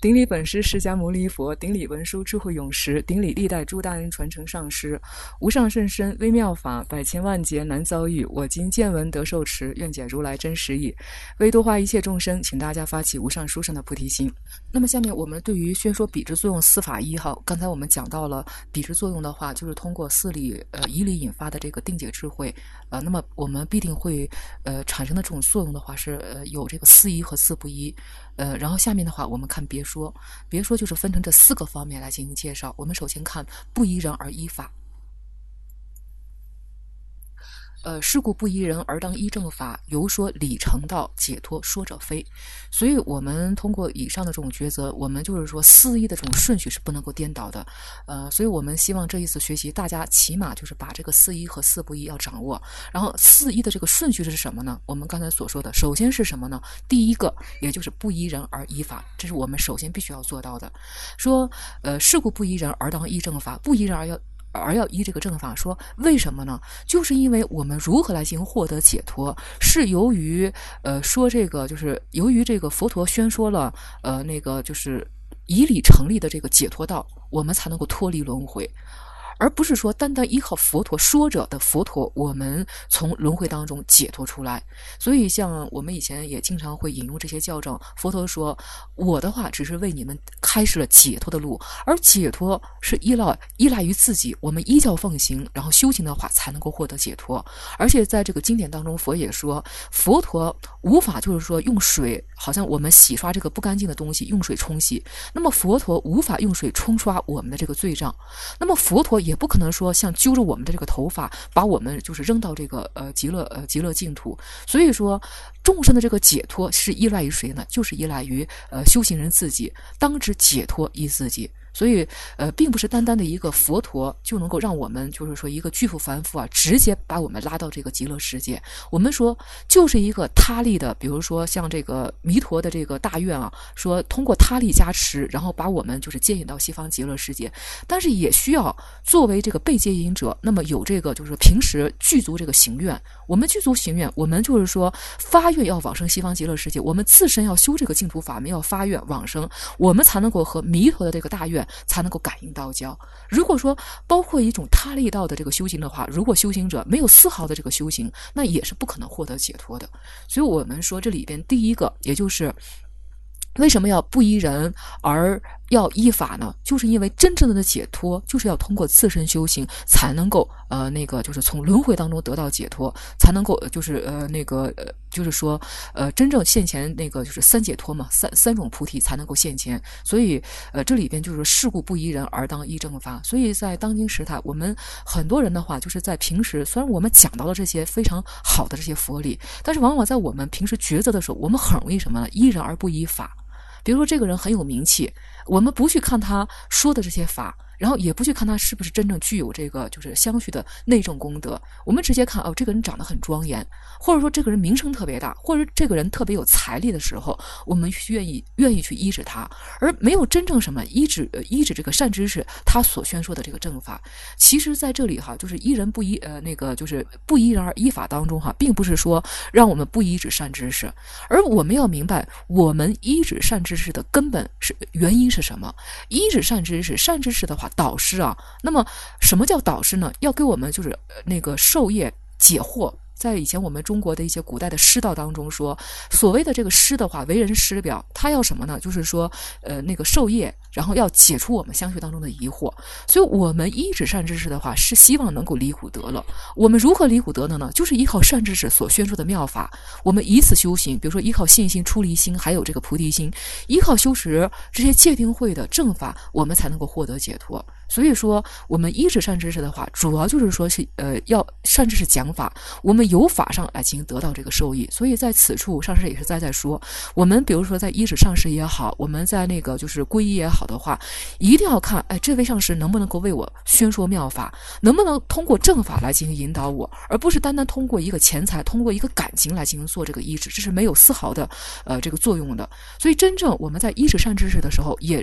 顶礼本师释迦牟尼佛，顶礼文殊智慧勇士，顶礼历代诸大恩传承上师，无上甚深微妙法，百千万劫难遭遇。我今见闻得受持，愿解如来真实义。为度化一切众生，请大家发起无上殊胜的菩提心。那么下面我们对于宣说比支作用四法一哈，刚才我们讲到了比支作用的话，就是通过四理以理引发的这个定解智慧，那么我们必定会产生的这种作用的话是有这个四依和四不依。然后下面的话我们看别说，别说就是分成这四个方面来进行介绍。我们首先看不依人而依法。是故不依人而当依正法，由说理成道，解脱说者非。所以我们通过以上的这种抉择，我们就是说四依的这种顺序是不能够颠倒的。所以我们希望这一次学习大家起码就是把这个四依和四不依要掌握。然后四依的这个顺序是什么呢？我们刚才所说的首先是什么呢？第一个也就是不依人而依法，这是我们首先必须要做到的。说是故不依人而当依正法，不依人而要依这个正法，说为什么呢？就是因为我们如何来进行获得解脱，是由于说这个就是由于这个佛陀宣说了那个就是以理成立的这个解脱道，我们才能够脱离轮回。而不是说单单依靠佛陀说者的佛陀，我们从轮回当中解脱出来。所以像我们以前也经常会引用这些教证，佛陀说我的话只是为你们开始了解脱的路，而解脱是依赖于自己，我们依教奉行，然后修行的话才能够获得解脱。而且在这个经典当中，佛也说佛陀无法就是说用水，好像我们洗刷这个不干净的东西用水冲洗，那么佛陀无法用水冲刷我们的这个罪障，那么佛陀也不可能说像揪着我们的这个头发把我们就是扔到这个极乐净土。所以说众生的这个解脱是依赖于谁呢？就是依赖于修行人自己，当知解脱依自己。所以并不是单单的一个佛陀就能够让我们就是说一个巨富凡夫啊直接把我们拉到这个极乐世界。我们说就是一个他力的，比如说像这个弥陀的这个大愿啊，说通过他力加持，然后把我们就是接引到西方极乐世界。但是也需要作为这个被接引者，那么有这个就是平时具足这个行愿，我们具足行愿，我们就是说发愿要往生西方极乐世界，我们自身要修这个净土法门，要发愿往生，我们才能够和弥陀的这个大愿才能够感应道交。如果说包括一种他力道的这个修行的话，如果修行者没有丝毫的这个修行，那也是不可能获得解脱的。所以我们说这里边第一个，也就是为什么要不依人而要依法呢？就是因为真正的解脱就是要通过自身修行才能够那个就是从轮回当中得到解脱，才能够就是就是说真正现前那个就是三解脱嘛，三种菩提才能够现前。所以这里边就是说是故不依人而当依正法。所以在当今时代，我们很多人的话就是在平时虽然我们讲到了这些非常好的这些佛理，但是往往在我们平时抉择的时候，我们很容易什么呢？依人而不依法。比如说这个人很有名气，我们不去看他说的这些法，然后也不去看他是不是真正具有这个就是相续的内证功德，我们直接看这个人长得很庄严，或者说这个人名声特别大，或者这个人特别有财力的时候，我们愿意去依止他，而没有真正什么依止这个善知识他所宣说的这个正法。其实在这里哈，就是依人不依那个就是不依人而依法当中哈，并不是说让我们不依止善知识，而我们要明白我们依止善知识的根本是原因是什么？依止善知识，善知识的话导师啊，那么什么叫导师呢？要给我们就是那个授业解惑。在以前我们中国的一些古代的师道当中说，所谓的这个师的话，为人师表，他要什么呢？就是说那个授业，然后要解除我们相续当中的疑惑。所以我们依止善知识的话，是希望能够离苦得乐。我们如何离苦得乐呢？就是依靠善知识所宣说的妙法，我们以此修行，比如说依靠信心、出离心，还有这个菩提心，依靠修持这些戒定慧的正法，我们才能够获得解脱。所以说我们依止善知识的话，主要就是说是要善知识讲法，我们由法上来进行得到这个受益。所以在此处上师也是在说，我们比如说在依止上师也好，我们在那个就是皈依也好的话，一定要看这位上师能不能够为我宣说妙法，能不能通过正法来进行引导我，而不是单单通过一个钱财，通过一个感情来进行做这个依止，这是没有丝毫的这个作用的。所以真正我们在依止善知识的时候，也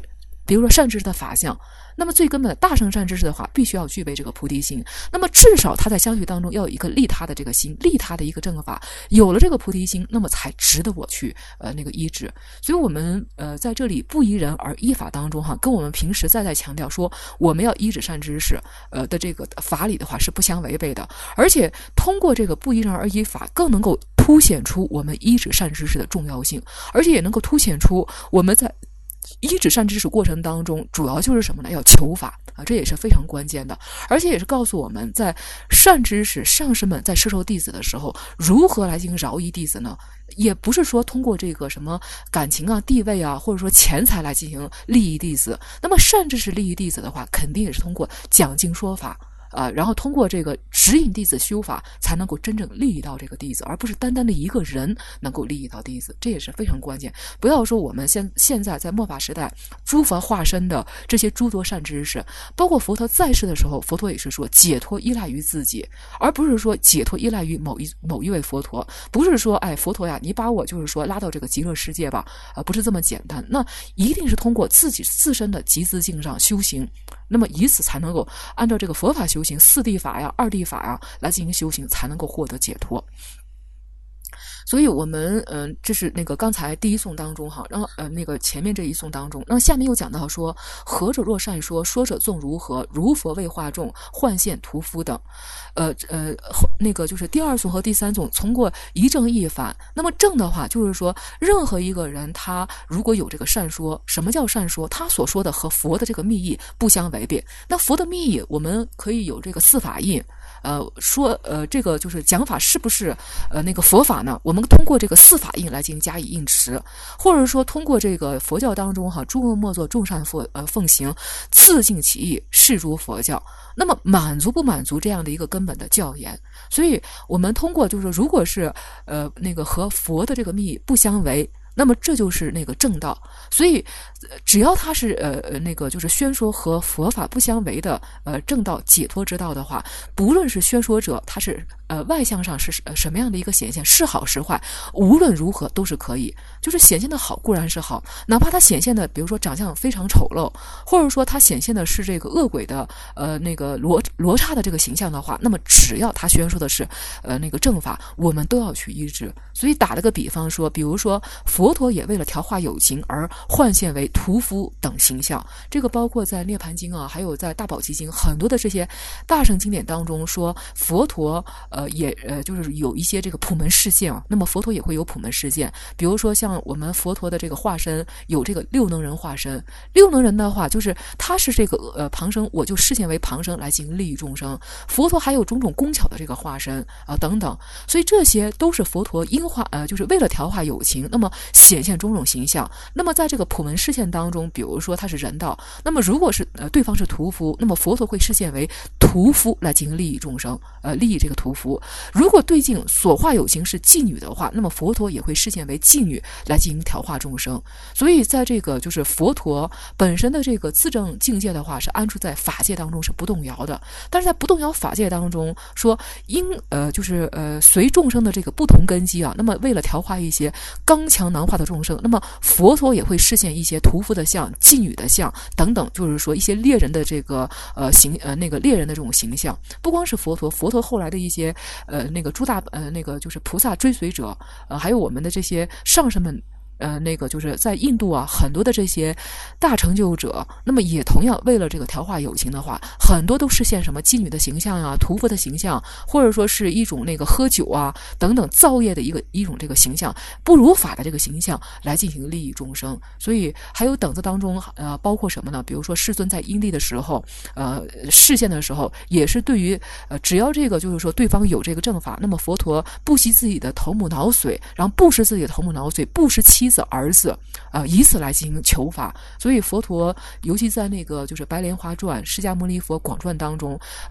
比如说善知识的法相，那么最根本的大乘善知识的话，必须要具备这个菩提心。那么至少他在相续当中要有一个利他的这个心，利他的一个正法。有了这个菩提心，那么才值得我去那个依止。所以我们在这里不依人而依法当中哈，跟我们平时再强调说我们要依止善知识的这个法理的话是不相违背的。而且通过这个不依人而依法，更能够凸显出我们依止善知识的重要性，而且也能够凸显出我们在依止善知识过程当中，主要就是什么呢？要求法啊，这也是非常关键的。而且也是告诉我们在善知识上师们在摄受弟子的时候，如何来进行饶益弟子呢？也不是说通过这个什么感情啊、地位啊，或者说钱财来进行利益弟子。那么善知识利益弟子的话，肯定也是通过讲经说法。然后通过这个指引弟子修法，才能够真正利益到这个弟子，而不是单单的一个人能够利益到弟子，这也是非常关键。不要说我们现在在末法时代，诸佛化身的这些诸多善知识，包括佛陀在世的时候，佛陀也是说解脱依赖于自己，而不是说解脱依赖于某一位佛陀，不是说佛陀呀，你把我就是说拉到这个极乐世界吧，不是这么简单。那一定是通过自己自身的集资境上修行，那么以此才能够按照这个佛法修行四谛法呀、二谛法呀来进行修行，才能够获得解脱。所以我们这是那个刚才第一颂当中哈，然后那个前面这一颂当中，然后下面又讲到说，何者若善说，说者纵如何，如佛为化众，幻现屠夫等。那个就是第二颂和第三颂通过一正一反。那么正的话就是说，任何一个人他如果有这个善说，什么叫善说？他所说的和佛的这个密意不相违背。那佛的密意我们可以有这个四法印。这个就是讲法是不是那个佛法呢？我们通过这个四法印来进行加以印持，或者说通过这个佛教当中哈，诸恶莫作，众善奉行，自净其意，是诸佛教。那么满足不满足这样的一个根本的教言？所以我们通过就是如果是那个和佛的这个密意不相违，那么这就是那个正道。所以只要他是那个就是宣说和佛法不相违的正道解脱之道的话，不论是宣说者他是外向上是什么样的一个显现，是好是坏，无论如何都是可以。就是显现的好固然是好，哪怕他显现的比如说长相非常丑陋，或者说他显现的是这个恶鬼的那个罗刹的这个形象的话，那么只要他宣说的是那个正法，我们都要去依止。所以打了个比方说，比如说佛陀也为了调化有情而幻现为屠夫等形象，这个包括在涅盘经啊，还有在大宝积经很多的这些大乘经典当中说，佛陀也就是有一些这个普门示现啊。那么佛陀也会有普门示现，比如说像我们佛陀的这个化身有这个六能人化身，六能人的话就是他是这个旁生，我就示现为旁生来进行利益众生。佛陀还有种种工巧的这个化身等等，所以这些都是佛陀因化就是为了调化有情，那么显现种种形象。那么在这个普门示现当中，比如说他是人道，那么如果是对方是屠夫，那么佛陀会示现为屠夫来进行利益众生，利益这个屠夫。如果对境所化有情是妓女的话，那么佛陀也会示现为妓女来进行调化众生。所以在这个就是佛陀本身的这个自证境界的话，是安住在法界当中是不动摇的。但是在不动摇法界当中说，就是随众生的这个不同根基啊，那么为了调化一些刚强难化的众生，那么佛陀也会示现一些屠夫的像、妓女的像等等，就是说一些猎人的这个那个猎人的这种形象。不光是佛陀后来的一些那个诸大那个就是菩萨追随者，还有我们的这些上师们。那个就是在印度啊，很多的这些大成就者，那么也同样为了这个调化有情的话，很多都实现什么妓女的形象啊、屠夫的形象，或者说是一种那个喝酒啊等等造业的一种这个形象，不如法的这个形象来进行利益众生。所以还有等子当中包括什么呢？比如说世尊在因地的时候，示现的时候，也是对于只要这个就是说对方有这个正法，那么佛陀不惜自己的头目脑髓，然后布施自己的头目脑髓，布施妻子儿子以此来进行求法。所以佛陀尤其在那个就是白莲华传释迦牟尼佛广传当中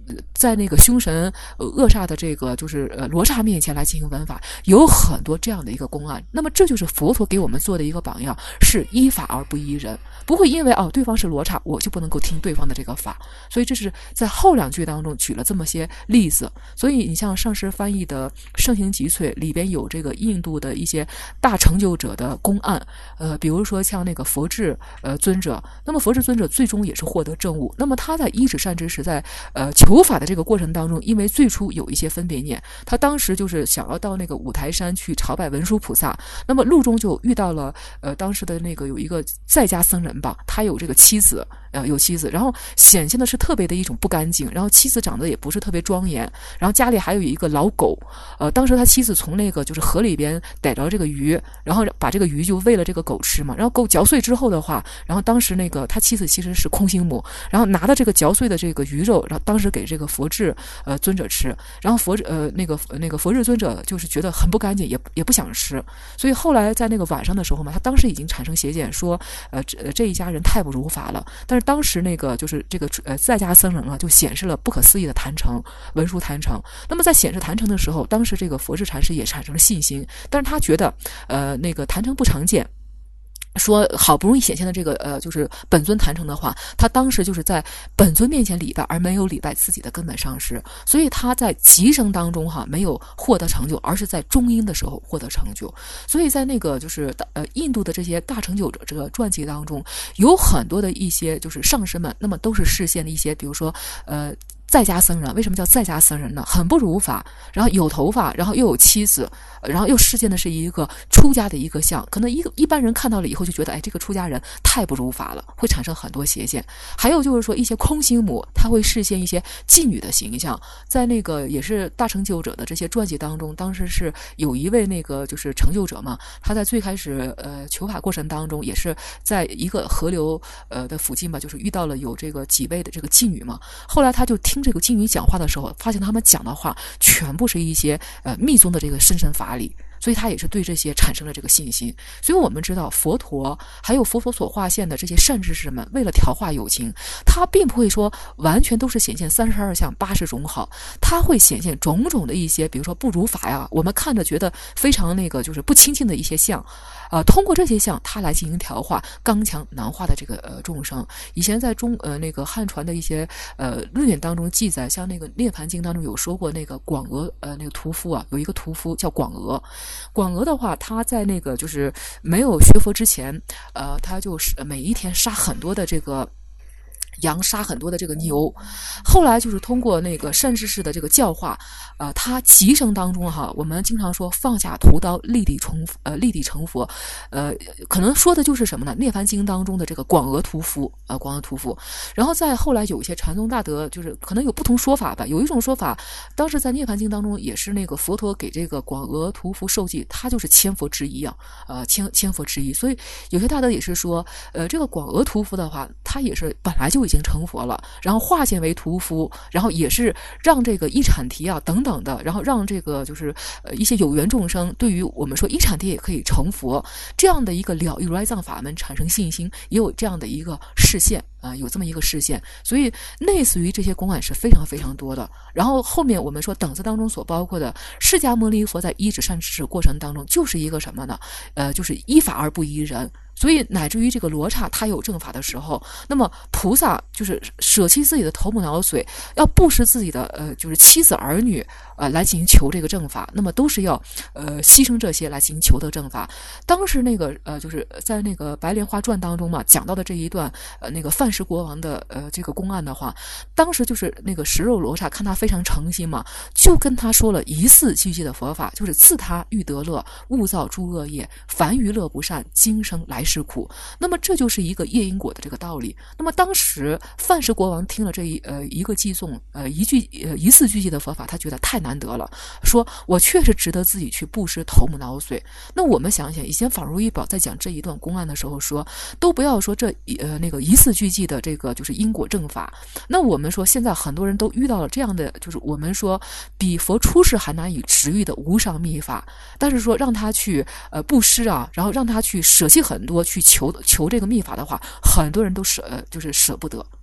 在那个凶神恶煞的这个就是罗刹面前来进行闻法，有很多这样的一个公案。那么这就是佛陀给我们做的一个榜样，是依法而不依人，不会因为对方是罗刹我就不能够听对方的这个法。所以这是在后两句当中举了这么些例子。所以你像上师翻译的《圣行集萃》里边有这个印度的一些大成就者的公案，比如说像那个佛智尊者，那么佛智尊者最终也是获得证悟。那么他在依止善知识在求法的这个过程当中，因为最初有一些分别念，他当时就是想要到那个五台山去朝拜文殊菩萨，那么路中就遇到了当时的那个有一个在家僧人吧，他有这个妻子，然后显现的是特别的一种不干净，然后妻子长得也不是特别庄严，然后家里还有一个老狗，当时他妻子从那个就是河里边逮着这个鱼，然后把这个鱼就喂了这个狗吃嘛，然后狗嚼碎之后的话，然后当时那个他妻子其实是空心母，然后拿的这个嚼碎的这个鱼肉，然后当时给这个佛智尊者吃，然后那个佛智尊者就是觉得很不干净，也不想吃，所以后来在那个晚上的时候嘛，他当时已经产生邪见，说这一家人太不如法了。但是当时那个就是这个在家僧人啊，就显示了不可思议的坛城，文殊坛城。那么在显示坛城的时候，当时这个佛智禅师也产生了信心，但是他觉得那个坛城不常见，说好不容易显现的这个就是本尊坛城的话，他当时就是在本尊面前礼拜，而没有礼拜自己的根本上师，所以他在极生当中没有获得成就，而是在中阴的时候获得成就。所以在那个就是印度的这些大成就者这个传记当中，有很多的一些就是上师们，那么都是示现了一些，比如说在家僧人。为什么叫在家僧人呢？很不如法，然后有头发，然后又有妻子，然后又示现的是一个出家的一个相，可能一般人看到了以后就觉得，这个出家人太不如法了，会产生很多邪见。还有就是说一些空心母，他会示现一些妓女的形象，在那个也是大成就者的这些传记当中，当时是有一位那个就是成就者嘛，他在最开始求法过程当中，也是在一个河流的附近吧，就是遇到了有这个几位的这个妓女嘛，后来他就听这个妓女讲话的时候，发现他们讲的话全部是一些密宗的这个深深法理，所以他也是对这些产生了这个信心。所以我们知道佛陀还有佛陀所化现的这些善知识们，为了调化有情，他并不会说完全都是显现32相80种好，他会显现种种的一些，比如说不如法呀，我们看着觉得非常那个就是不清净的一些相，通过这些相他来进行调化刚强难化的这个众生。以前在那个汉传的一些论点当中记载，像那个涅盘经当中有说过，那个广娥那个屠夫啊，有一个屠夫叫广娥。广娥的话，他在那个就是没有学佛之前，他就是每一天杀很多的这个羊，杀很多的这个牛，后来就是通过那个善知识的这个教化，他极生当中我们经常说放下屠刀，立地成佛，可能说的就是什么呢？涅槃经当中的这个广娥屠夫，广娥屠夫。然后再后来有一些禅宗大德，就是可能有不同说法吧。有一种说法，当时在涅槃经当中也是那个佛陀给这个广娥屠夫授记，他就是千佛之一啊，千佛之一。所以有些大德也是说，这个广娥屠夫的话，他也是本来就已经成佛了，然后化现为屠夫，然后也是让这个一阐提啊等等的，然后让这个就是一些有缘众生对于我们说一阐提也可以成佛这样的一个了义如来藏法门产生信心，也有这样的一个示现有这么一个示现。所以类似于这些公案是非常非常多的。然后后面我们说等子当中所包括的释迦牟尼佛在依止善知识过程当中，就是一个什么呢？就是依法而不依人。所以乃至于这个罗刹他有正法的时候，那么菩萨就是舍弃自己的头目脑髓，要布施自己的就是妻子儿女来进行求这个正法，那么都是要牺牲这些来进行求得正法。当时那个就是在那个白莲花传当中嘛讲到的这一段那个范氏国王的这个公案的话，当时就是那个食肉罗刹看他非常诚心嘛，就跟他说了疑似聚集的佛法，就是自他欲得乐，勿造诸恶业，凡于乐不善，今生来是苦。那么这就是一个业因果的这个道理。那么当时范氏国王听了这一个寄送疑似聚集的佛法，他觉得太难得了，说我确实值得自己去布施头目脑髓。那我们想想，以前法如意宝在讲这一段公案的时候说，都不要说这那个疑似聚集的这个就是因果正法。那我们说现在很多人都遇到了这样的，就是我们说比佛出世还难以值遇的无上秘法，但是说让他去布施啊，然后让他去舍弃很多去求这个秘法的话，很多人都就是舍不得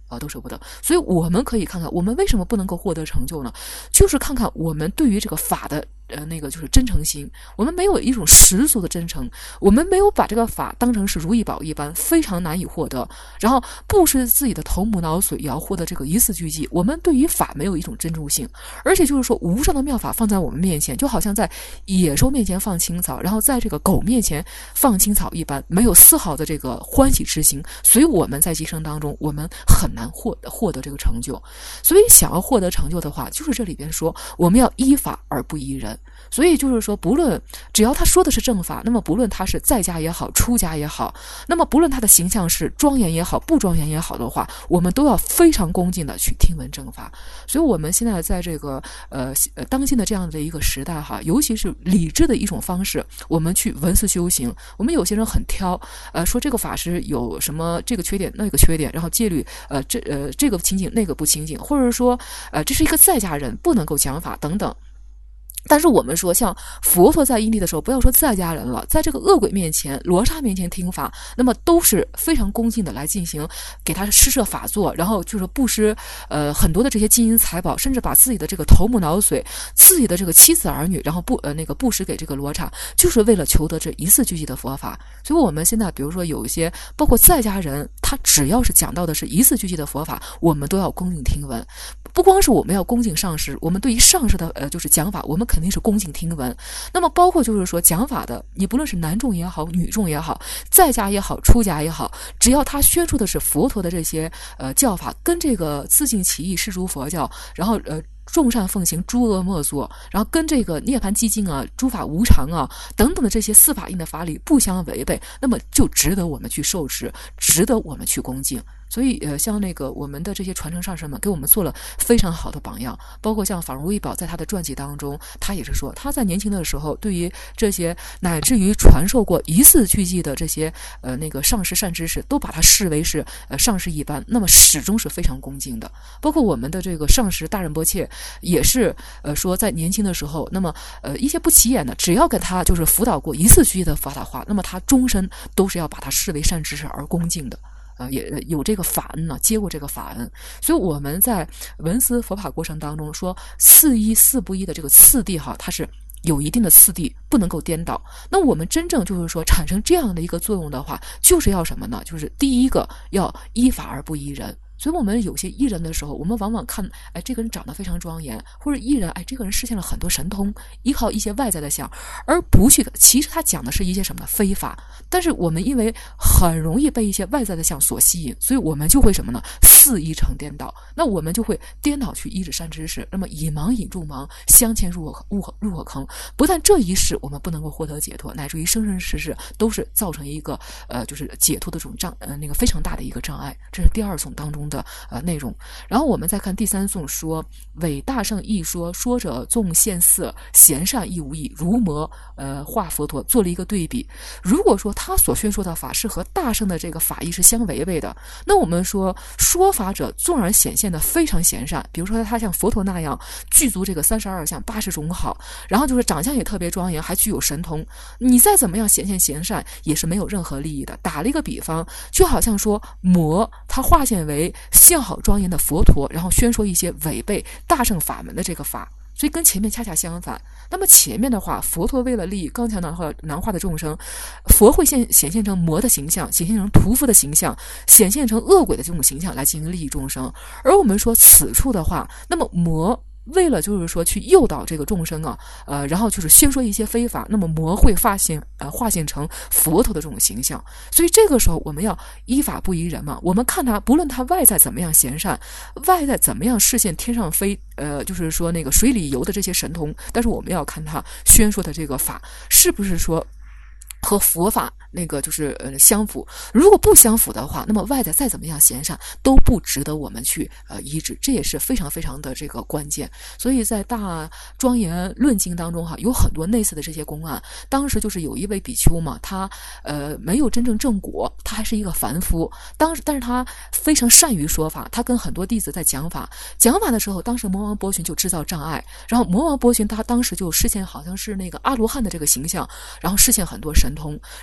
都舍不得。所以我们可以看看，我们为什么不能够获得成就呢？就是看看我们对于这个法的就是真诚心，我们没有一种十足的真诚，我们没有把这个法当成是如意宝一般非常难以获得，然后不是自己的头目脑髓也要获得这个一次聚集，我们对于法没有一种珍重性，而且就是说无上的妙法放在我们面前，就好像在野兽面前放青草，然后在这个狗面前放青草一般，没有丝毫的这个欢喜之心，所以我们在今生当中我们很难获得这个成就。所以想要获得成就的话，就是这里边说我们要依法而不依人。所以就是说，不论只要他说的是正法，那么不论他是在家也好，出家也好，那么不论他的形象是庄严也好，不庄严也好的话，我们都要非常恭敬的去听闻正法。所以我们现在在这个当今的这样的一个时代哈，尤其是理智的一种方式，我们去闻思修行。我们有些人很挑，说这个法师有什么这个缺点那个缺点，然后戒律这个清净那个不清净，或者说这是一个在家人不能够讲法等等。但是我们说，像佛陀在因地的时候，不要说在家人了，在这个恶鬼面前、罗刹面前听法，那么都是非常恭敬的来进行，给他施设法座，然后就是布施很多的这些金银财宝，甚至把自己的这个头目脑髓、自己的这个妻子儿女，然后布施给这个罗刹，就是为了求得这一次聚集的佛法。所以我们现在比如说有一些包括在家人，他只要是讲到的是一次聚集的佛法，我们都要恭敬听闻。不光是我们要恭敬上师，我们对于上师的就是讲法，我们肯定是恭敬听闻。那么包括就是说讲法的，你不论是男众也好，女众也好，在家也好，出家也好，只要他宣说的是佛陀的这些教法，跟这个自净其意是诸佛教，然后众善奉行，诸恶莫作，然后跟这个涅槃寂静啊、诸法无常啊等等的这些四法印的法理不相违背，那么就值得我们去受持，值得我们去恭敬。所以像那个我们的这些传承上师们给我们做了非常好的榜样，包括像法融微宝在他的传记当中，他也是说他在年轻的时候对于这些乃至于传授过一次聚集的这些那个上师善知识，都把他视为是上师一般，那么始终是非常恭敬的。包括我们的这个上师大仁波切也是说在年轻的时候，那么一些不起眼的，只要给他就是辅导过一次聚集的法塔化，那么他终身都是要把他视为善知识而恭敬的。也有这个法恩呢，接过这个法恩。所以我们在闻思佛法过程当中说四依四不依的这个次第哈，它是有一定的次第，不能够颠倒。那我们真正就是说产生这样的一个作用的话，就是要什么呢？就是第一个要依法而不依人。所以我们有些艺人的时候，我们往往看，哎，这个人长得非常庄严，或者艺人，哎，这个人实现了很多神通，依靠一些外在的相，而不去，其实他讲的是一些什么呢？非法。但是我们因为很容易被一些外在的相所吸引，所以我们就会什么呢？肆意成颠倒。那我们就会颠倒去依止善知识，那么以盲引入盲，相牵入火坑。不但这一世我们不能够获得解脱，乃至于生生世世都是造成一个就是解脱的这种那个非常大的一个障碍。这是第二颂当中的内容。然后我们再看第三颂说，伟大圣义说，说者纵现色，贤善亦无异，如魔化佛陀，做了一个对比。如果说他所宣说的法是和大圣的这个法义是相违背的，那我们说说法者纵然显现的非常贤善，比如说他像佛陀那样具足这个32相80种好，然后就是长相也特别庄严，还具有神通，你再怎么样显现贤善也是没有任何利益的。打了一个比方，就好像说魔他化现为相好庄严的佛陀，然后宣说一些违背大乘法门的这个法，所以跟前面恰恰相反。那么前面的话，佛陀为了利益刚强难化的众生，佛会显现成魔的形象，显现成屠夫的形象，显现成恶鬼的这种形象来进行利益众生。而我们说此处的话，那么魔为了就是说去诱导这个众生啊，然后就是宣说一些非法，那么魔会化现成佛陀的这种形象。所以这个时候我们要依法不依人嘛，我们看他不论他外在怎么样贤善，外在怎么样视现天上飞就是说那个水里游的这些神通，但是我们要看他宣说的这个法是不是说和佛法那个就是相符。如果不相符的话，那么外在再怎么样贤善都不值得我们去依止，这也是非常非常的这个关键。所以在大庄严论经当中哈，有很多类似的这些公案。当时就是有一位比丘嘛，他没有真正正果，他还是一个凡夫。但是他非常善于说法，他跟很多弟子在讲法的时候，当时魔王波旬就制造障碍，然后魔王波旬他当时就视现好像是那个阿罗汉的这个形象，然后视现很多神通，然后他就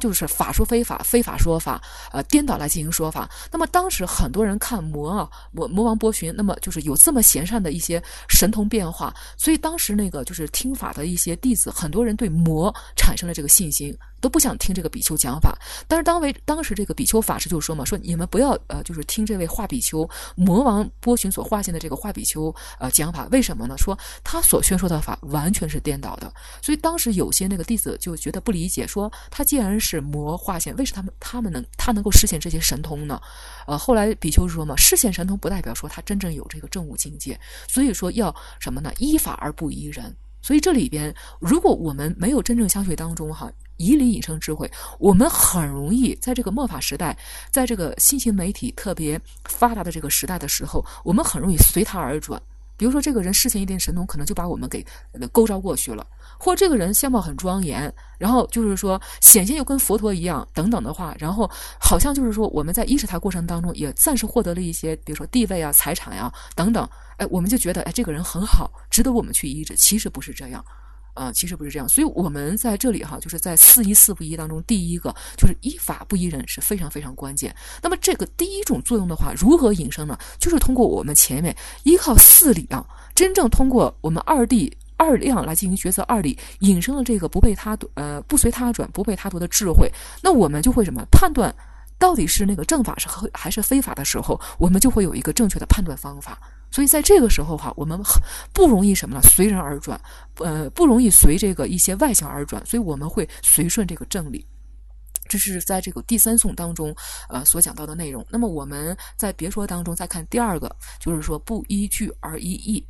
就是法说非法，非法说法，颠倒来进行说法。那么当时很多人看魔王波旬，那么就是有这么贤善的一些神通变化，所以当时那个就是听法的一些弟子，很多人对魔产生了这个信心，都不想听这个比丘讲法。但是当时这个比丘法师就说嘛，说你们不要就是听这位化比丘魔王波旬所化现的这个化比丘讲法，为什么呢？说他所宣说的法完全是颠倒的。所以当时有些那个弟子就觉得不理解，说他既然是魔化现，为什么他能够实现这些神通呢？后来比丘说嘛，实现神通不代表说他真正有这个证悟境界，所以说要什么呢？依法而不依人。所以这里边，如果我们没有真正相续当中以理引生智慧，我们很容易在这个末法时代，在这个新型媒体特别发达的这个时代的时候，我们很容易随他而转。比如说这个人实现一点神通，可能就把我们给勾招过去了，或者这个人相貌很庄严，然后就是说显现又跟佛陀一样等等的话，然后好像就是说我们在依持他过程当中也暂时获得了一些比如说地位啊、财产呀等等，我们就觉得这个人很好，值得我们去依止。其实不是这样。其实不是这样，所以我们在这里就是在四依四不依当中，第一个就是依法不依人是非常非常关键。那么这个第一种作用的话，如何引生呢？就是通过我们前面依靠四理真正通过我们二量来进行抉择二理，引生了这个不随他转、不被他夺的智慧。那我们就会什么判断到底是那个正法还是非法的时候，我们就会有一个正确的判断方法。所以在这个时候我们不容易什么呢？随人而转，不容易随这个一些外象而转，所以我们会随顺这个正理。这是在这个第三颂当中所讲到的内容。那么我们在别说当中再看第二个，就是说不依据而依义。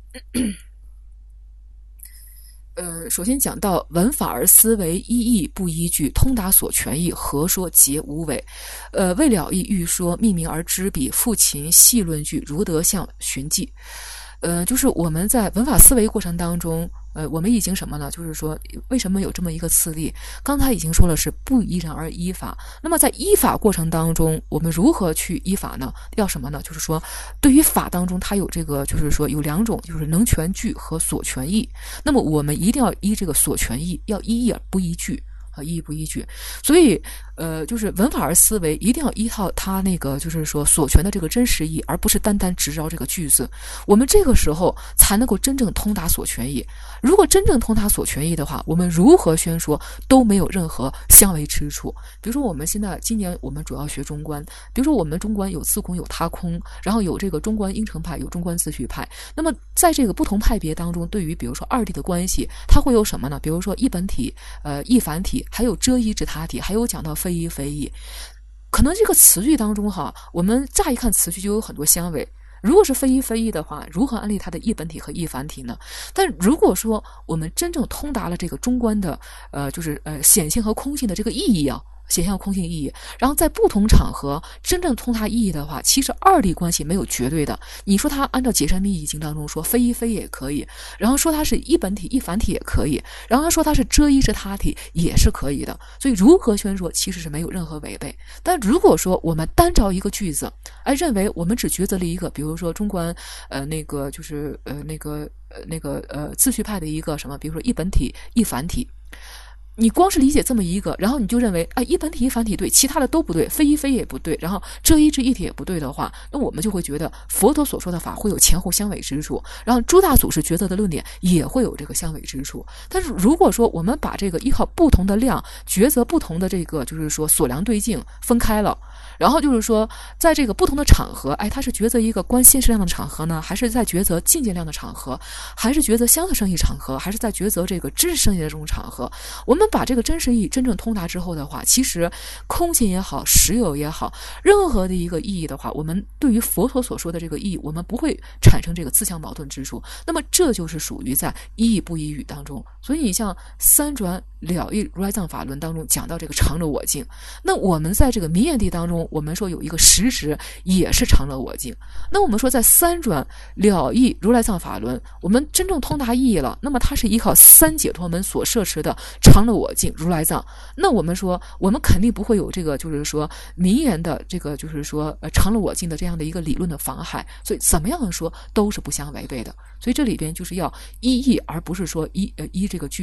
首先讲到闻法而思维，依义不依据，通达所权义，何说皆无违。未了义欲说，命名而知彼，复勤细论据，如得相寻迹。就是我们在闻法思维过程当中，我们已经什么呢？就是说，为什么有这么一个次第？刚才已经说了是不依人而依法。那么在依法过程当中，我们如何去依法呢？要什么呢？就是说，对于法当中，它有这个，就是说有两种，就是能权据和所权义。那么我们一定要依这个所权义，要依义而不依据。依不依据，所以就是闻法而思维，一定要依靠他那个就是说所权的这个真实义，而不是单单执着这个句子。我们这个时候才能够真正通达所权义。如果真正通达所权义的话，我们如何宣说都没有任何相违之处。比如说我们今年我们主要学中观，比如说我们中观有自空有他空，然后有这个中观应成派，有中观自序派。那么在这个不同派别当中，对于比如说二谛的关系，它会有什么呢？比如说一本体、一繁体，还有遮一之他体，还有讲到非一非一。可能这个词句当中我们乍一看词句就有很多相违。如果是非一非一的话，如何安立它的一本体和一繁体呢？但如果说我们真正通达了这个中观的就是显性和空性的这个意义显象空性意义，然后在不同场合真正通它意义的话，其实二谛关系没有绝对的。你说它按照解深密意经当中说非一非也可以，然后说它是一本体一繁体也可以，然后他说它是遮一之他体也是可以的。所以如何宣说其实是没有任何违背。但如果说我们单着一个句子认为我们只抉择了一个，比如说中观那个就是自序派的一个什么，比如说一本体一繁体，你光是理解这么一个，然后你就认为一本体一繁体对，其他的都不对，非一非也不对，然后遮一之一体也不对的话，那我们就会觉得佛陀所说的法会有前后相违之处，然后诸大祖师抉择的论点也会有这个相违之处。但是如果说我们把这个依靠不同的量抉择不同的这个就是说所量对境分开了，然后就是说在这个不同的场合，它是抉择一个观现实量的场合呢，还是在抉择境界量的场合，还是抉择相对生意场合，还是在抉择这个知识生意的这种场合，我们把这个真实意真正通达之后的话，其实空性也好，实有也好，任何的一个意义的话，我们对于佛陀所说的这个意义，我们不会产生这个自相矛盾之处。那么这就是属于在依义不依语当中。所以你像三转了义如来藏法论当中讲到这个常乐我净，那我们在这个名言谛当中，我们说有一个实质也是常乐我净。那我们说在三转了义如来藏法论，我们真正通达意义了，那么它是依靠三解脱门所摄持的常乐我净如来藏。那我们说我们肯定不会有这个就是说名言的这个就是说常乐我净的这样的一个理论的妨害，所以怎么样的说都是不相违背的。所以这里边就是要依义，而不是说依这个句子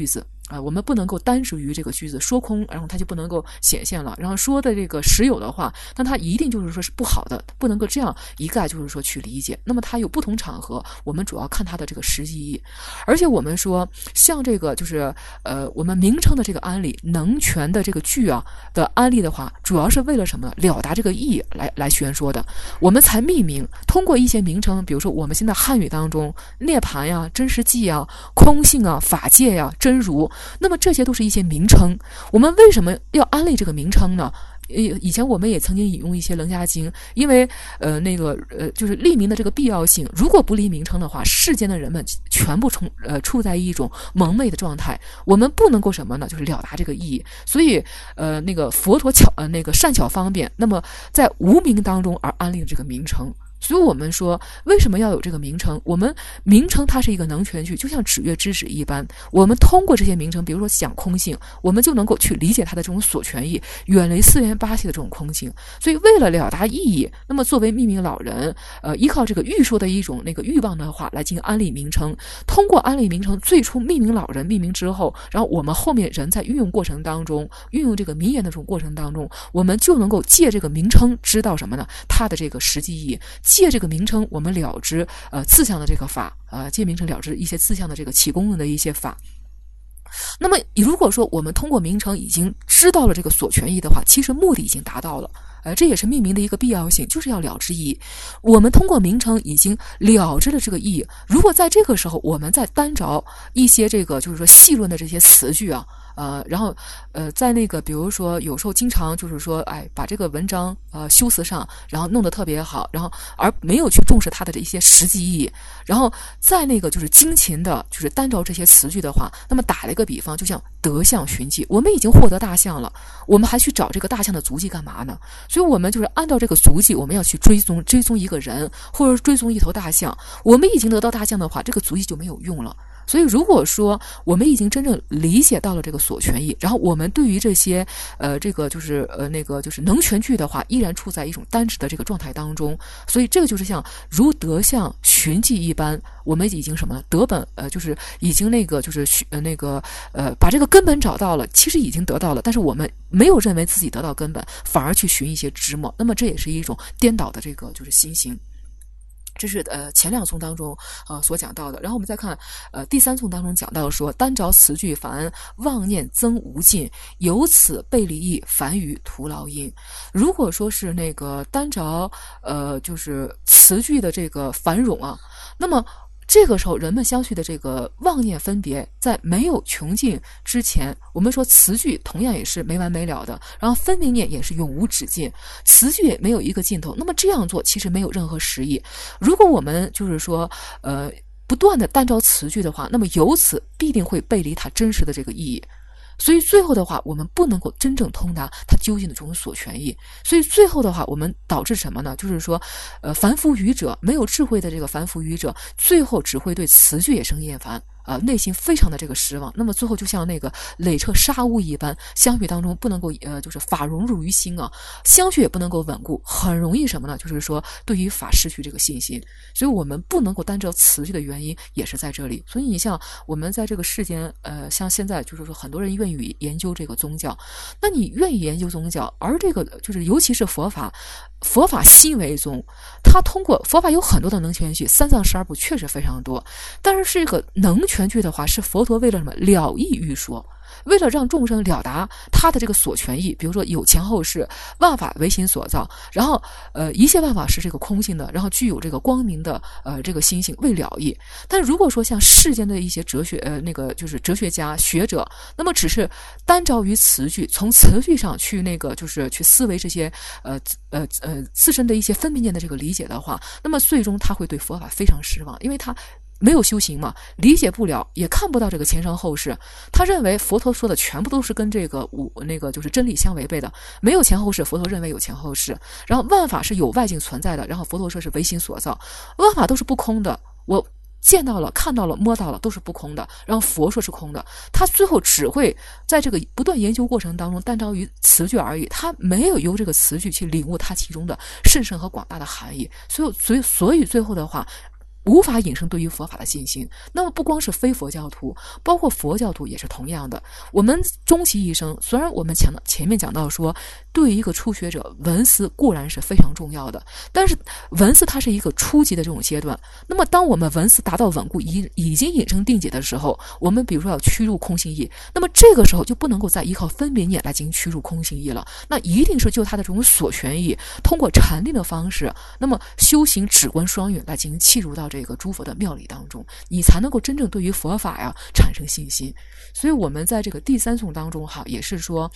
我们不能够单指于这个句子说空，然后它就不能够显现了。然后说的这个实有的话，那它一定就是说是不好的，不能够这样一概就是说去理解。那么它有不同场合，我们主要看它的这个实际意义。而且我们说，像这个就是我们名称的这个安例，能全的这个句啊的安例的话，主要是为了什么呢？了达这个意义来宣说的。我们才命名，通过一些名称，比如说我们现在汉语当中，涅槃呀、真实际啊、空性啊、法界呀、真如。那么这些都是一些名称，我们为什么要安立这个名称呢？以前我们也曾经引用一些楞伽经，因为就是立名的这个必要性，如果不立名称的话，世间的人们全部处在一种蒙昧的状态，我们不能够什么呢？就是了达这个意义。所以那个佛陀善巧方便，那么在无名当中而安立这个名称。所以我们说，为什么要有这个名称？我们名称它是一个能全句，就像指月知止一般。我们通过这些名称，比如说讲空性，我们就能够去理解它的这种所权义，远离四缘八系的这种空性。所以为了了达意义，那么作为命名老人，依靠这个欲说的一种那个欲望的话来进行安立名称。通过安立名称，最初命名老人命名之后，然后我们后面人在运用过程当中，运用这个名言的这种过程当中，我们就能够借这个名称知道什么呢？它的这个实际意义。借这个名称，我们了知自相的这个法，借名称了知一些自相的这个起功用的一些法。那么如果说我们通过名称已经知道了这个所权义的话，其实目的已经达到了。这也是命名的一个必要性，就是要了知意义。我们通过名称已经了知了这个意义，如果在这个时候我们再单着一些这个就是说细论的这些词句啊，然后在那个比如说有时候经常就是说把这个文章修辞上，然后弄得特别好，然后而没有去重视它的这一些实际意义，然后在那个就是精勤的就是单着这些词句的话，那么打了一个比方，就像得相寻迹，我们已经获得大象了，我们还去找这个大象的足迹干嘛呢？所以我们就是按照这个足迹，我们要去追踪一个人，或者追踪一头大象。我们已经得到大象的话，这个足迹就没有用了。所以如果说我们已经真正理解到了这个所权义，然后我们对于这些这个就是就是能全句的话，依然处在一种单指的这个状态当中。所以这个就是像如得相寻迹一般，我们已经什么呢？得本就是已经那个就是把这个根本找到了，其实已经得到了，但是我们没有认为自己得到根本，反而去寻一些枝末，那么这也是一种颠倒的这个就是心行。这是前两颂当中所讲到的。然后我们再看第三颂当中讲到说，单着词句凡妄念增无尽，由此背离意，凡于徒劳因。如果说是那个单着就是词句的这个繁冗啊，那么这个时候人们相续的这个妄念分别在没有穷尽之前，我们说词句同样也是没完没了的，然后分明念也是永无止境，词句也没有一个尽头，那么这样做其实没有任何实意。如果我们就是说不断的单着词句的话，那么由此必定会背离它真实的这个意义。所以最后的话，我们不能够真正通达它究竟的这种所权益。所以最后的话，我们导致什么呢？就是说，凡夫愚者，没有智慧的这个凡夫愚者，最后只会对词句也生厌烦。内心非常的这个失望，那么最后就像那个累彻沙屋一般，相续当中不能够就是法融入于心啊，相续也不能够稳固，很容易什么呢？就是说对于法失去这个信心，所以我们不能够单照词句的原因也是在这里。所以你像我们在这个世间，像现在就是说很多人愿意研究这个宗教，那你愿意研究宗教，而这个就是尤其是佛法心为宗，它通过佛法有很多的能全句，三藏12部确实非常多，但是这个能全句的话，是佛陀为了什么？了义欲说，为了让众生了达他的这个所权义，比如说有前后世，万法唯心所造，然后一切万法是这个空性的，然后具有这个光明的这个心性，为了义。但如果说像世间的一些哲学那个就是哲学家学者，那么只是单着于词句，从词句上去那个就是去思维这些自身的一些分别念的这个理解的话，那么最终他会对佛法非常失望，因为他没有修行嘛，理解不了，也看不到这个前生后世。他认为佛陀说的全部都是跟这个那个就是真理相违背的，没有前后世，佛陀认为有前后世。然后万法是有外境存在的，然后佛陀说是唯心所造，万法都是不空的，我见到了、看到了、摸到了都是不空的，然后佛说是空的。他最后只会在这个不断研究过程当中单着于词句而已，他没有由这个词句去领悟它其中的甚深和广大的含义。所以最后的话， 无法引生对于佛法的信心。那么不光是非佛教徒，包括佛教徒也是同样的。我们终其一生，虽然我们前面讲到说，对于一个初学者，闻思固然是非常重要的，但是闻思它是一个初级的这种阶段。那么当我们闻思达到稳固，已经引生定解的时候，我们比如说要驱入空性义，那么这个时候就不能够再依靠分别念来进行驱入空性义了，那一定是就它的这种所权义，通过禅定的方式，那么修行止观双运来进行契入到这个诸佛的妙理当中，你才能够真正对于佛法呀产生信心。所以我们在这个第三颂当中哈，也是说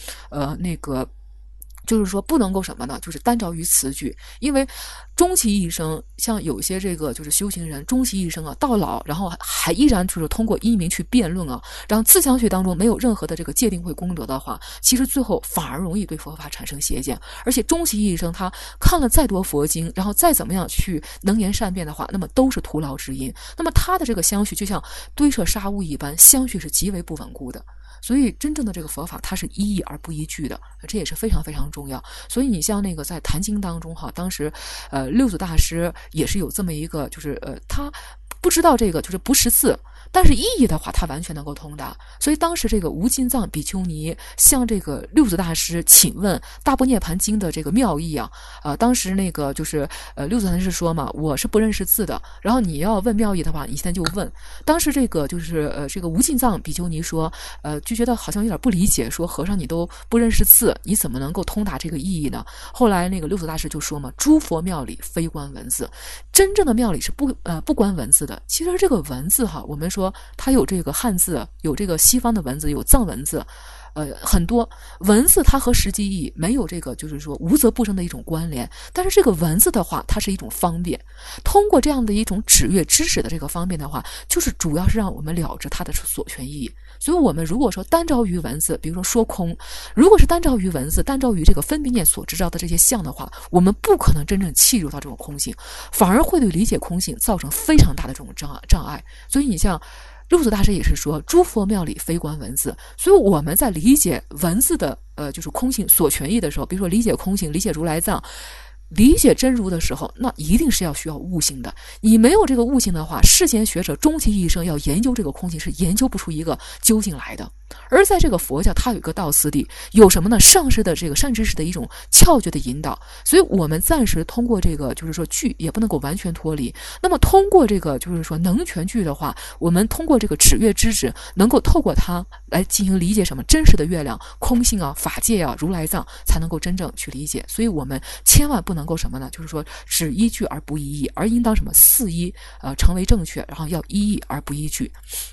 就是说不能够什么呢，就是单着于词句。因为终其一生，像有些这个就是修行人终其一生啊，到老然后还依然就是通过依明去辩论啊，然后自强学当中没有任何的这个戒定慧功德的话，其实最后反而容易对佛法产生邪见。而且终其一生他看了再多佛经，然后再怎么样去能言善辩的话，那么都是徒劳之因。那么他的这个相续就像堆设沙屋一般，相续是极为不稳固的。所以真正的这个佛法它是依义而不依据的，这也是非常非常重要。所以你像那个在坛经当中哈，当时六祖大师也是有这么一个，就是他不知道这个就是不识字，但是意义的话他完全能够通达。所以当时这个无尽藏比丘尼向这个六祖大师请问大般涅盘经的这个妙义啊，当时那个就是六祖大师说嘛，我是不认识字的，然后你要问妙义的话你现在就问。当时这个就是这个无尽藏比丘尼说就觉得好像有点不理解，说和尚你都不认识字，你怎么能够通达这个意义呢？后来那个六祖大师就说嘛，诸佛妙理非观文字，真正的妙理是不观文字的。其实这个文字哈，我们说它有这个汉字，有这个西方的文字，有藏文字，很多文字它和实际意义没有这个就是说无则不生的一种关联，但是这个文字的话它是一种方便，通过这样的一种指阅知识的这个方便的话，就是主要是让我们了知它的所权意义。所以我们如果说单着于文字，比如说说空，如果是单着于文字，单着于这个分别念所知道的这些相的话，我们不可能真正契入到这种空性，反而会对理解空性造成非常大的这种障碍。所以你像六祖大师也是说诸佛妙理非观文字，所以我们在理解文字的就是空性所权义的时候，比如说理解空性，理解如来藏，理解真如的时候，那一定是要需要悟性的。你没有这个悟性的话，世间学者终其一生要研究这个空性是研究不出一个究竟来的。而在这个佛教它有一个道次第，有什么呢？上师的这个善知识的一种窍诀的引导。所以我们暂时通过这个就是说句也不能够完全脱离，那么通过这个就是说能全句的话，我们通过这个指月知止能够透过它来进行理解什么真实的月亮空性啊法界啊如来藏，才能够真正去理解。所以我们千万不能够什么呢，就是说只依据而不依义，而应当什么四依成为正确，然后要依义而不依据。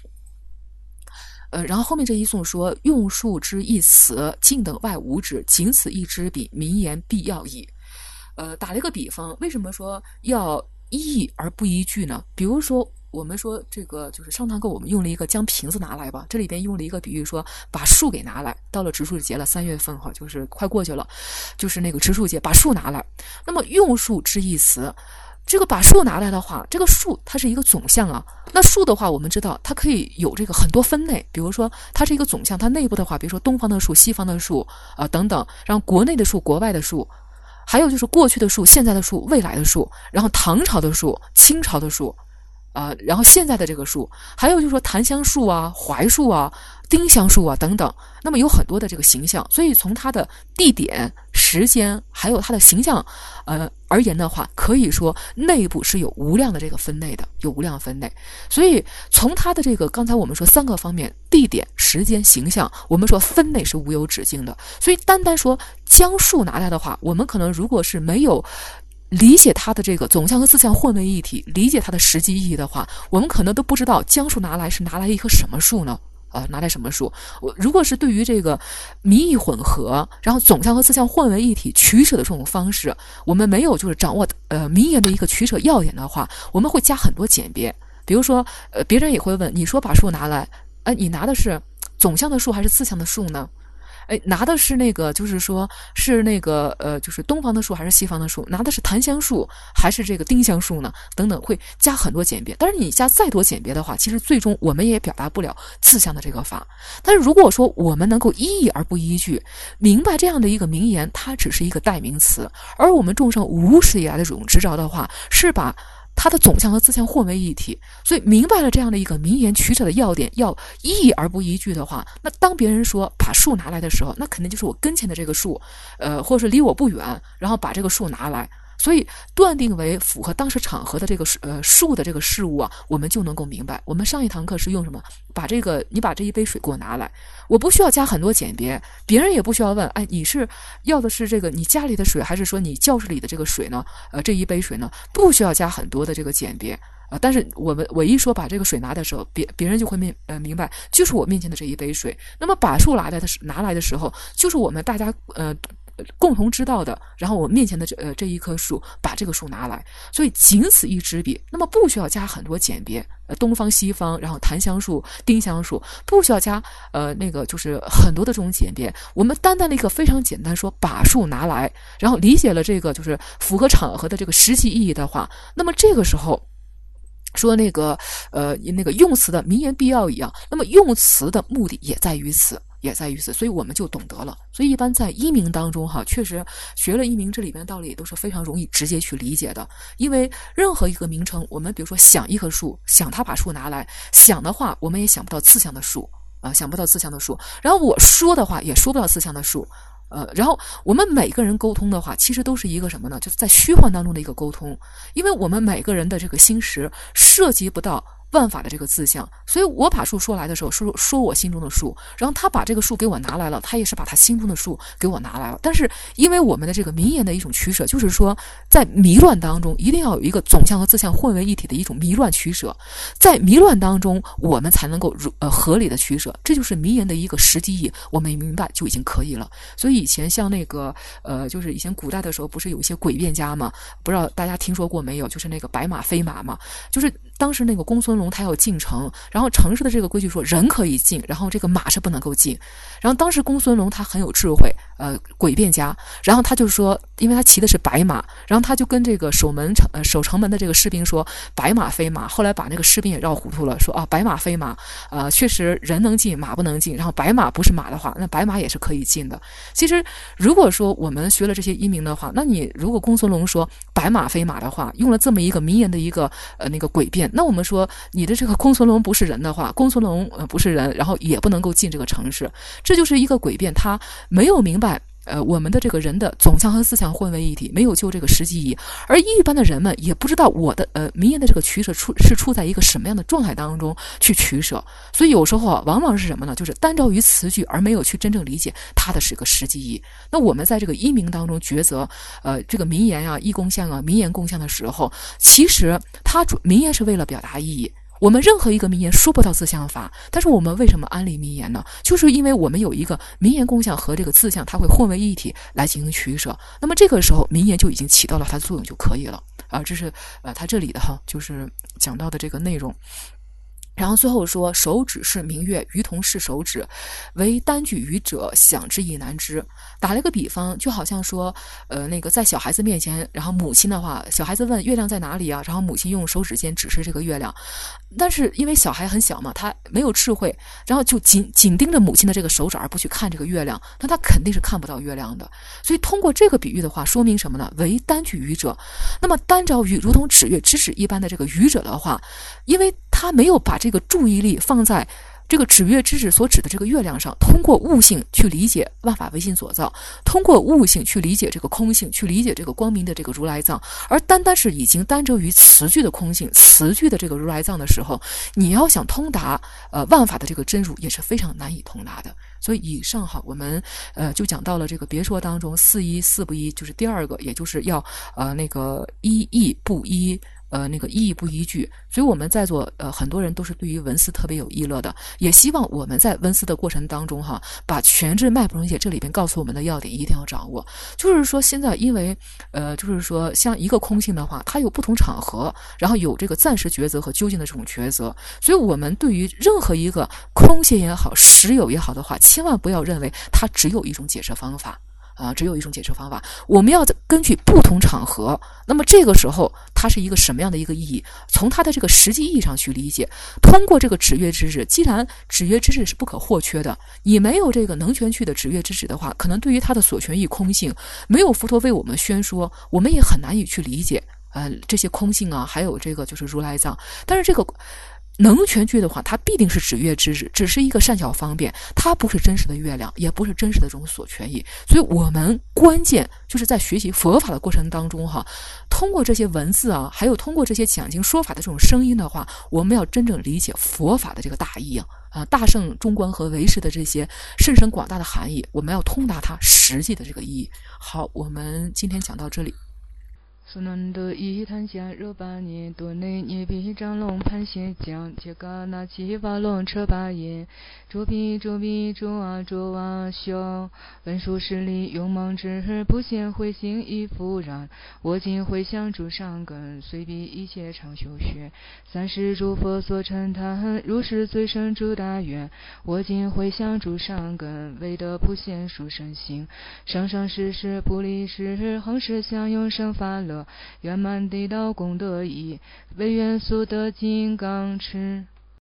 然后后面这一颂说用数之一词，静等外无止，仅此一支笔，名言必要矣。打了一个比方，为什么说要依义而不依据呢？比如说我们说这个就是上堂课我们用了一个将瓶子拿来吧，这里边用了一个比喻说把树给拿来，到了植树节了，3月份哈，就是快过去了，就是那个植树节，把树拿来。那么用数之一词，这个把树拿来的话，这个树它是一个总项啊。那树的话，我们知道它可以有这个很多分类，比如说它是一个总项，它内部的话，比如说东方的树、西方的树等等，然后国内的树、国外的树，还有就是过去的树、现在的树、未来的树，然后唐朝的树、清朝的树，然后现在的这个树，还有就是说檀香树啊、槐树啊、丁香树啊等等，那么有很多的这个形象，所以从它的地点、时间，还有它的形象，而言的话，可以说内部是有无量的这个分类的，有无量分类。所以从它的这个刚才我们说3个方面，地点、时间、形象，我们说分类是无有止境的。所以单单说将树拿来的话，我们可能如果是没有理解它的这个总项和自项混为一体，理解它的实际意义的话，我们可能都不知道将树拿来是拿来一棵什么树呢？拿来什么树？如果是对于这个迷意混合，然后总项和自项混为一体取舍的这种方式，我们没有就是掌握名言的一个取舍要点的话，我们会加很多简别。比如说别人也会问，你说把树拿来，你拿的是总项的树还是自项的树呢？拿的是那个，就是说是那个就是东方的树还是西方的树？拿的是檀香树还是这个丁香树呢？等等，会加很多简别。但是你加再多简别的话，其实最终我们也表达不了自项的这个法。但是如果说我们能够依义而不依据，明白这样的一个名言，它只是一个代名词，而我们众生无始以来的这种执着的话，是把它的总相和自相混为一体。所以明白了这样的一个名言取舍的要点，要一意而不一句的话，那当别人说把树拿来的时候，那肯定就是我跟前的这个树，或者是离我不远，然后把这个树拿来。所以断定为符合当时场合的这个树的这个事物啊，我们就能够明白。我们上一堂课是用什么？你把这一杯水给我拿来，我不需要加很多简别，别人也不需要问，哎，你是要的是这个你家里的水，还是说你教室里的这个水呢？这一杯水呢，不需要加很多的这个简别。但是我一说把这个水拿的时候，别人就会明白，就是我面前的这一杯水。那么把树拿来的时候，就是我们大家共同知道的，然后我面前的这一棵树，把这个树拿来，所以仅此一支笔，那么不需要加很多简别，东方西方，然后檀香树、丁香树，不需要加就是很多的这种简别，我们单单的一个非常简单说把树拿来，然后理解了这个就是符合场合的这个实际意义的话，那么这个时候说那个用词的名言必要一样，那么用词的目的也在于此，所以我们就懂得了。所以一般在医名当中确实学了医名，这里边道理也都是非常容易直接去理解的。因为任何一个名称，我们比如说想一棵树，想他把树拿来，想的话我们也想不到自相的树想不到自相的树，然后我说的话也说不到自相的树。然后我们每个人沟通的话，其实都是一个什么呢？就是在虚幻当中的一个沟通，因为我们每个人的这个心识涉及不到万法的这个自相，所以我把树说来的时候，说我心中的树，然后他把这个树给我拿来了，他也是把他心中的树给我拿来了。但是因为我们的这个名言的一种取舍，就是说在迷乱当中一定要有一个总相和自相混为一体的一种迷乱取舍，在迷乱当中我们才能够合理的取舍，这就是名言的一个实际意义，我们明白就已经可以了。所以以前像那个就是以前古代的时候不是有一些诡辩家嘛，不知道大家听说过没有，就是那个白马非马嘛，就是当时那个公孙龙他要进城，然后城市的这个规矩说人可以进，然后这个马是不能够进。然后当时公孙龙他很有智慧，诡辩家，然后他就说，因为他骑的是白马，然后他就跟这个守城门的这个士兵说白马非马，后来把那个士兵也绕糊涂了，说白马非马，确实人能进马不能进，然后白马不是马的话，那白马也是可以进的。其实如果说我们学了这些医名的话，那你如果公孙龙说白马非马的话，用了这么一个名言的一个那个诡辩，那我们说你的这个公孙龙不是人的话，公孙龙不是人，然后也不能够进这个城市，这就是一个诡辩，他没有明白我们的这个人的总相和自相混为一体，没有就这个实际意义，而一般的人们也不知道我的名言的这个取舍是处在一个什么样的状态当中去取舍，所以有时候往往是什么呢？就是单照于词句，而没有去真正理解它的是个实际意义。那我们在这个医名当中抉择这个名言义共相名言共相的时候，其实它名言是为了表达意义。我们任何一个名言说不到自相法，但是我们为什么安利名言呢？就是因为我们有一个名言共相和这个自相，它会混为一体来进行取舍。那么这个时候名言就已经起到了它的作用就可以了这是它这里的就是讲到的这个内容。然后最后说，手指是明月，鱼同是手指，为单句语者，想之亦难知。打了一个比方，就好像说那个在小孩子面前，然后母亲的话，小孩子问月亮在哪里啊，然后母亲用手指尖指示这个月亮，但是因为小孩很小嘛，他没有智慧，然后就紧盯着母亲的这个手指而不去看这个月亮，那他肯定是看不到月亮的。所以通过这个比喻的话，说明什么呢？为单句语者，那么单着语如同指月之指一般的这个语者的话，因为他没有把这个注意力放在这个指月之指所指的这个月亮上，通过悟性去理解万法唯心所造，通过悟性去理解这个空性，去理解这个光明的这个如来藏，而单单是已经单着于词句的空性，词句的这个如来藏的时候，你要想通达万法的这个真如也是非常难以通达的。所以以上我们就讲到了这个别说当中四依四不依，就是第二个，也就是要那个依义不依那个意义不依据。所以我们在座很多人都是对于文思特别有意乐的，也希望我们在文思的过程当中把全智脉不溶解这里边告诉我们的要点一定要掌握。就是说现在因为就是说像一个空性的话，它有不同场合，然后有这个暂时抉择和究竟的这种抉择，所以我们对于任何一个空性也好，实有也好的话，千万不要认为它只有一种解释方法。只有一种解释方法，我们要根据不同场合，那么这个时候它是一个什么样的一个意义，从它的这个实际意义上去理解，通过这个指月之指，既然指月之指是不可或缺的，你没有这个能全去的指月之指的话，可能对于它的所全义空性，没有佛陀为我们宣说，我们也很难以去理解这些空性啊，还有这个就是如来藏。但是这个能全觉的话，它必定是指月之日，只是一个善巧方便，它不是真实的月亮，也不是真实的这种所权义。所以我们关键就是在学习佛法的过程当中哈，通过这些文字啊，还有通过这些讲经说法的这种声音的话，我们要真正理解佛法的这个大意大圣中观和唯识的这些甚深广大的含义，我们要通达它实际的这个意义。好，我们今天讲到这里。 苏南的一坛下热巴涅多内涅比张龙盘斜将切嘎那七瓦龙车巴耶捉比捉啊修文殊师利勇猛之不现慧心亦复然我今回向诸上根随彼一切常修学三世诸佛所称叹如是最胜诸大愿我今回向诸上根为得普现殊胜行生生世世不离世恒时相永生法乐圆满得到功德义，唯愿速得金刚持。